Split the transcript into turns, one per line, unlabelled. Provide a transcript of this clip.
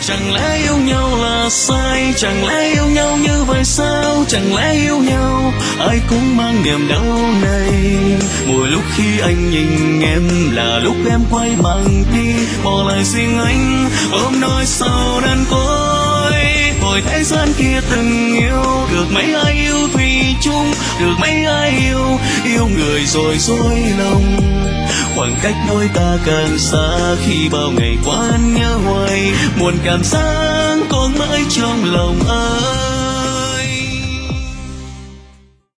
Chẳng lẽ yêu nhau là sai, chẳng lẽ yêu nhau như vậy sao, chẳng lẽ yêu nhau ai cũng mang niềm đau này. Mỗi lúc khi anh nhìn em là lúc em quay mặt đi, bỏ lại riêng anh ôm nỗi sầu đơn côi. Hồi thế gian kia từng yêu, được mấy ai yêu thủy chung, được mấy ai yêu, yêu người rồi dối lòng. Khoảng cách đôi ta càng xa, khi bao ngày qua nhớ hoài, muôn cảm giác còn mãi trong lòng anh.